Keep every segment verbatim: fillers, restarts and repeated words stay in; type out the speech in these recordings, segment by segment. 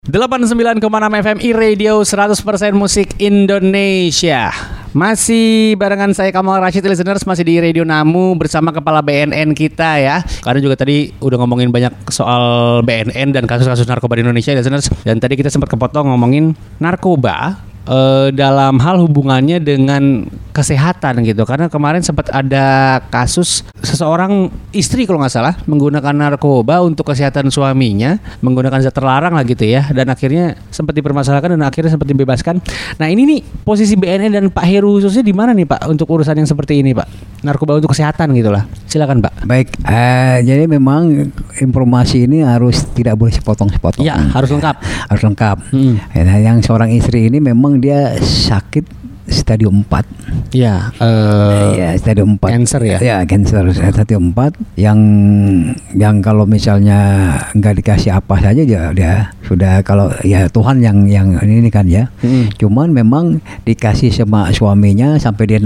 delapan puluh sembilan koma enam F M iRadio seratus persen musik Indonesia. Masih barengan saya Kamal Rashid, listeners, masih di Radio Namu bersama kepala B N N kita ya. Karena juga tadi udah ngomongin banyak soal B N N dan kasus-kasus narkoba di Indonesia, listeners. Dan tadi kita sempat kepotong ngomongin narkoba Uh, dalam hal hubungannya dengan kesehatan gitu. Karena kemarin sempat ada kasus seseorang istri kalau nggak salah menggunakan narkoba untuk kesehatan suaminya, menggunakan zat terlarang lah gitu ya, dan akhirnya sempat dipermasalahkan dan akhirnya sempat dibebaskan. Nah ini nih posisi B N N dan Pak Heru khususnya di mana nih Pak untuk urusan yang seperti ini Pak, narkoba untuk kesehatan gitulah. Silakan Pak. Baik, uh, jadi memang informasi ini harus tidak boleh sepotong-sepotong. Ya, harus lengkap. Harus lengkap. Hmm. Nah, yang seorang istri ini memang dia sakit stadium empat. Ya, uh, ya stadium empat. Cancer ya. Ya, cancer stadium empat yang yang kalau misalnya nggak dikasih apa saja dia, dia sudah, kalau ya Tuhan yang yang ini kan ya. Hmm. Cuman memang dikasih sama suaminya sampai dia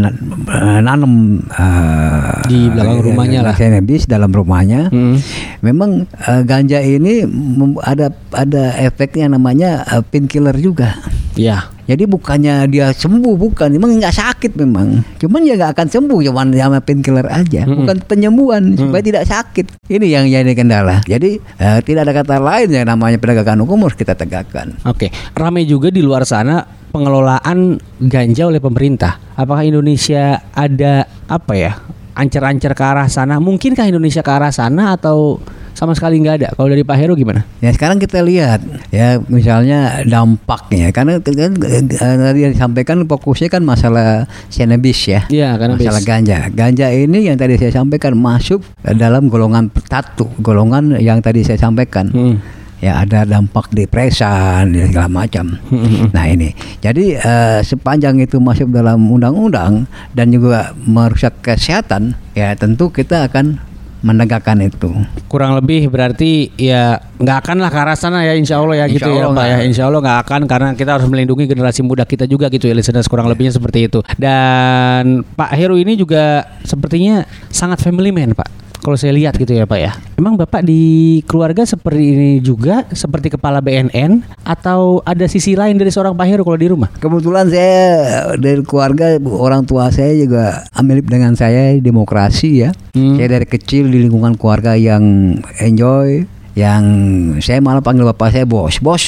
nanam uh, di belakang uh, rumahnya lah. Cannabis dalam rumahnya. Hmm. Memang uh, ganja ini ada ada efeknya namanya uh, painkiller juga. Ya. Jadi bukannya dia sembuh, bukan, memang nggak sakit memang, cuman ya nggak akan sembuh, cuman sama painkiller aja, mm-hmm. bukan penyembuhan mm-hmm. supaya tidak sakit. Ini yang jadi kendala. Jadi uh, tidak ada kata lain yang namanya penegakan hukum harus kita tegakkan. Oke, ramai juga di luar sana pengelolaan ganja oleh pemerintah. Apakah Indonesia ada apa ya, ancer-ancer ke arah sana? Mungkinkah Indonesia ke arah sana atau sama sekali nggak ada? Kalau dari Pak Heru gimana? Ya sekarang kita lihat ya misalnya dampaknya, karena kan tadi yang disampaikan fokusnya kan masalah cannabis ya, ya masalah ganja. Ganja ini yang tadi saya sampaikan masuk dalam golongan satu, golongan yang tadi saya sampaikan. Hmm. Ya ada dampak depresan dan segala macam. Hmm. Nah ini, jadi uh, sepanjang itu masuk dalam undang-undang dan juga merusak kesehatan, ya tentu kita akan menegakkan itu. Kurang lebih berarti ya nggak akan lah ke arah sana ya, insya Allah ya, insya gitu Allah ya Pak ya. Insya Allah nggak akan, karena kita harus melindungi generasi muda kita juga gitu ya, listeners, kurang lebihnya seperti itu. Dan Pak Heru ini juga sepertinya sangat family man Pak, kalau saya lihat gitu ya Pak ya. Emang Bapak di keluarga seperti ini juga, seperti kepala B N N, atau ada sisi lain dari seorang Pak Heru kalau di rumah? Kebetulan saya dari keluarga, orang tua saya juga mirip dengan saya, demokrasi ya. Hmm. Saya dari kecil di lingkungan keluarga yang enjoy, yang saya malah panggil bapak saya bos, bos.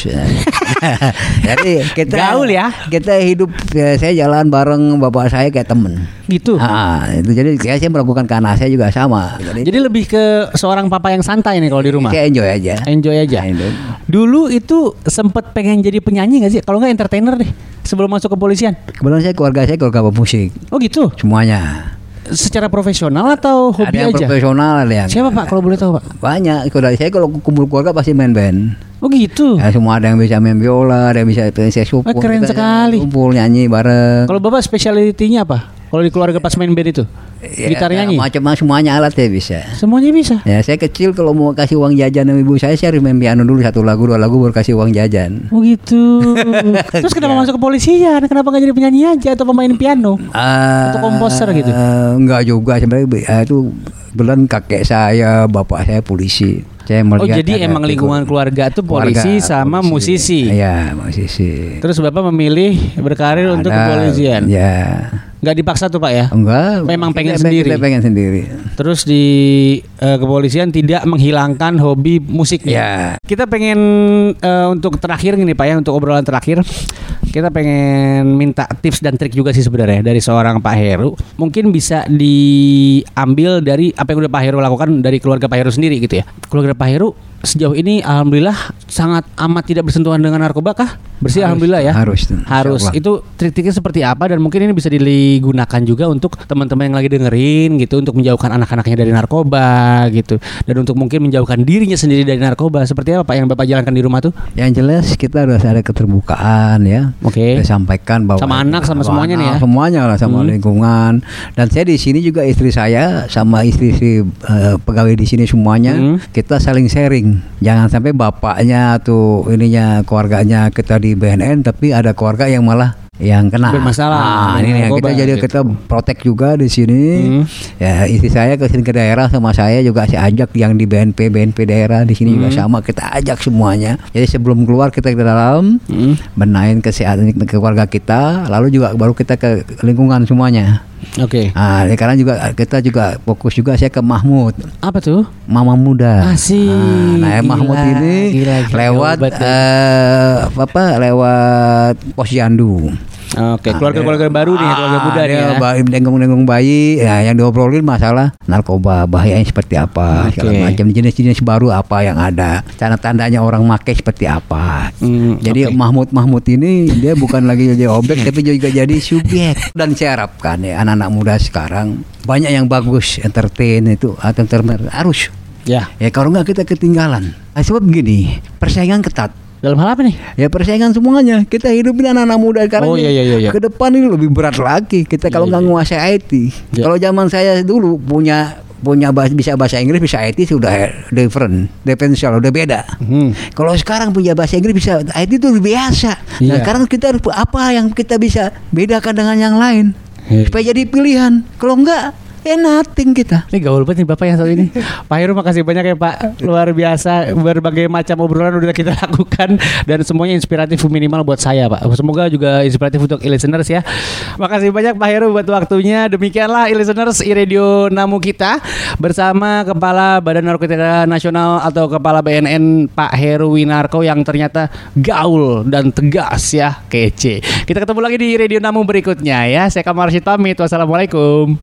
Jadi kita gaul ya. Kita hidup, ya, saya jalan bareng bapak saya kayak temen. Gitu. Ah, itu jadi kayak saya melakukan ke anak saya juga sama. Jadi, jadi lebih ke seorang papa yang santai nih kalau di rumah. Saya enjoy aja. Enjoy aja. Enjoy. Dulu itu sempat pengen jadi penyanyi nggak sih? Kalau nggak entertainer deh. Sebelum masuk kepolisian. Kebetulan saya keluarga saya keluarga pemusik. Oh gitu. Semuanya. Secara profesional atau hobi ada yang aja? Profesional ada yang. Siapa Pak kalau boleh tahu Pak? Banyak. Kalau saya kalau kumpul keluarga pasti main band. Oh gitu. Ya, semua ada yang bisa main biola, ada yang bisa main saxophone. Oh, keren kita sekali. Kumpul nyanyi bareng. Kalau Bapak spesialitinya apa? Kalau di keluarga pas main band itu? Ya, gitar nyanyi? Macam-macam, semuanya alat ya bisa. Semuanya bisa? Ya saya kecil kalau mau kasih uang jajan sama ibu saya, saya harus main piano dulu satu lagu, dua lagu baru kasih uang jajan. Oh gitu. Terus kenapa ya. masuk kepolisian? Kenapa gak jadi penyanyi aja atau pemain piano? Uh, atau komposer gitu? Uh, enggak juga sebenarnya, uh, itu belan kakek saya, bapak saya polisi. Saya oh jadi emang lingkungan keluarga tuh polisi keluarga, sama polisi. Musisi. Iya musisi. Terus Bapak memilih berkarir ada, untuk kepolisian. Ya. Nggak dipaksa tuh Pak ya? Enggak. Memang pengen kita, sendiri. Kita pengen sendiri. Terus di uh, kepolisian tidak menghilangkan hobi musiknya. Ya. Kita pengen uh, untuk terakhir gini Pak ya, untuk obrolan terakhir. Kita pengen minta tips dan trik juga sih sebenarnya dari seorang Pak Heru. Mungkin bisa diambil dari apa yang udah Pak Heru lakukan dari keluarga Pak Heru sendiri gitu ya. Keluarga Pak Heru sejauh ini alhamdulillah sangat amat tidak bersentuhan dengan narkoba kah? Bersih harus, alhamdulillah ya. Harus. Harus. Itu trik-triknya seperti apa, dan mungkin ini bisa digunakan juga untuk teman-teman yang lagi dengerin gitu, untuk menjauhkan anak-anaknya dari narkoba gitu, dan untuk mungkin menjauhkan dirinya sendiri dari narkoba. Seperti apa Pak yang Bapak jalankan di rumah tuh? Yang jelas kita harus ada keterbukaan ya. Oke. Okay. Kita sampaikan bahwa sama anak sama semuanya anak, nih ya. Semuanya lah, sama hmm. lingkungan. Dan saya di sini juga istri saya sama istri-istri uh, pegawai di sini semuanya hmm. kita saling sharing. Jangan sampai bapaknya atau ininya keluarganya kita di B N N tapi ada keluarga yang malah yang kena bermasalah. Nah, ini yang kita jadi kita protek juga di sini. Hmm. Ya istri saya ke sini ke daerah sama saya juga saya ajak yang di B N P B N P daerah di sini hmm. juga sama kita ajak semuanya. Jadi sebelum keluar kita ke dalam hmm. benahin kesehatan ke keluarga kita, lalu juga baru kita ke lingkungan semuanya. Oke. Okay. Nah, sekarang juga kita juga fokus juga saya ke Mahmud. Apa tuh? Mama Muda. Asik. Nah, nah Mahmud ini gila, gila, lewat uh, apa? Lewat Posyandu. Oke, keluarga-keluarga baru nih, keluarga muda nih ya. Bayi, dengung-dengung bayi, ya yang diobrolin masalah narkoba, bahayanya seperti apa, okay. segala macam jenis-jenis baru apa yang ada, tanda-tandanya orang make seperti apa. Hmm, jadi okay. Mahmud Mahmud ini dia bukan lagi jadi objek, tapi juga jadi subjek. Dan saya harapkan ya anak-anak muda sekarang banyak yang bagus, entertain itu atau entertain harus. Ya. Ya kalau nggak kita ketinggalan. Nah, sebab begini, persaingan ketat. Dalam hal apa nih? Ya persaingan semuanya. Kita hidupin anak-anak muda sekarang. Oh iya iya iya. Ke depan ini lebih berat lagi. Kita kalau nggak iya, iya. nguasai I T. Iya. Kalau zaman saya dulu punya punya bahasa, bisa bahasa Inggris, bisa I T sudah different, differential, udah beda. Hmm. Kalau sekarang punya bahasa Inggris bisa I T itu biasa. Iya. Nah sekarang kita harus apa yang kita bisa bedakan dengan yang lain iya. supaya jadi pilihan. Kalau enggak eh nothing kita. Ini gaul banget nih Bapak yang satu ini. Pak Heru makasih banyak ya Pak. Luar biasa, berbagai macam obrolan udah kita lakukan dan semuanya inspiratif minimal buat saya Pak. Semoga juga inspiratif untuk listeners ya. Makasih banyak Pak Heru buat waktunya. Demikianlah listeners iRadio Namu kita bersama Kepala Badan Narkotika Nasional atau Kepala B N N Pak Heru Winarko yang ternyata gaul dan tegas ya, kece. Kita ketemu lagi di Radio Namu berikutnya ya. Saya Kamal Rashid pamit. Wassalamualaikum.